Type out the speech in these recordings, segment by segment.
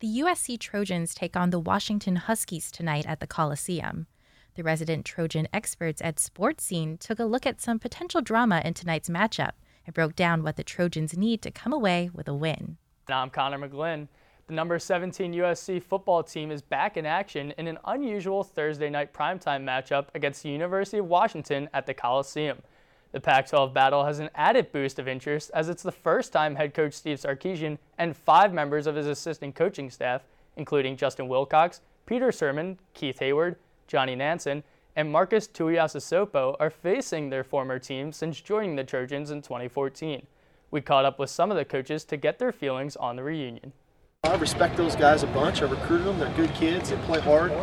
The USC Trojans take on the Washington Huskies tonight at the Coliseum. The resident Trojan experts at Sportscene took a look at some potential drama in tonight's matchup and broke down what the Trojans need to come away with a win. I'm Connor McGlynn. The number 17 USC football team is back in action in an unusual Thursday night primetime matchup against the University of Washington at the Coliseum. The Pac-12 battle has an added boost of interest as it's the first time head coach Steve Sarkisian and 5 members of his assistant coaching staff, including Justin Wilcox, Peter Sirmon, Keith Hayward, Johnny Nansen, and Marcus Tuiasosopo, are facing their former team since joining the Trojans in 2014. We caught up with some of the coaches to get their feelings on the reunion. I respect those guys a bunch. I recruited them. They're good kids. They play hard.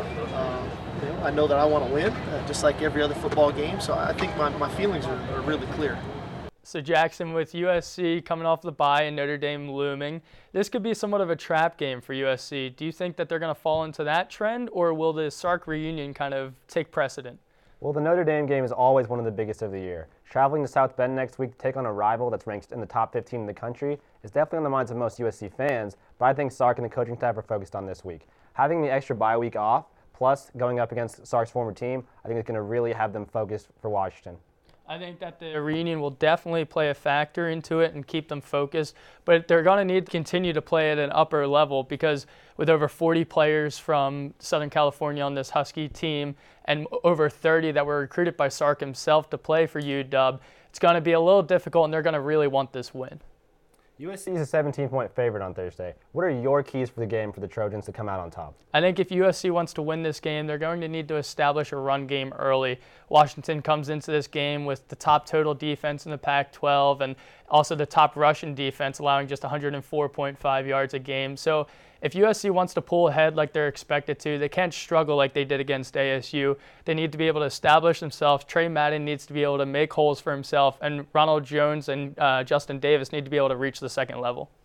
I know that I want to win, just like every other football game. So I think my feelings are really clear. So Jackson, with USC coming off the bye and Notre Dame looming, this could be somewhat of a trap game for USC. Do you think that they're going to fall into that trend, or will the Sark reunion kind of take precedent? Well, the Notre Dame game is always one of the biggest of the year. Traveling to South Bend next week to take on a rival that's ranked in the top 15 in the country is definitely on the minds of most USC fans, but I think Sark and the coaching staff are focused on this week. Having the extra bye week off, plus going up against Sark's former team, I think it's going to really have them focused for Washington. I think that the reunion will definitely play a factor into it and keep them focused, but they're going to need to continue to play at an upper level because with over 40 players from Southern California on this Husky team and over 30 that were recruited by Sark himself to play for UW, it's going to be a little difficult and they're going to really want this win. USC is a 17-point favorite on Thursday. What are your keys for the game for the Trojans to come out on top? I think if USC wants to win this game, they're going to need to establish a run game early. Washington comes into this game with the top total defense in the Pac-12 and also the top rushing defense, allowing just 104.5 yards a game. So if USC wants to pull ahead like they're expected to, they can't struggle like they did against ASU. They need to be able to establish themselves. Trey Madden needs to be able to make holes for himself, and Ronald Jones and Justin Davis need to be able to reach the second level.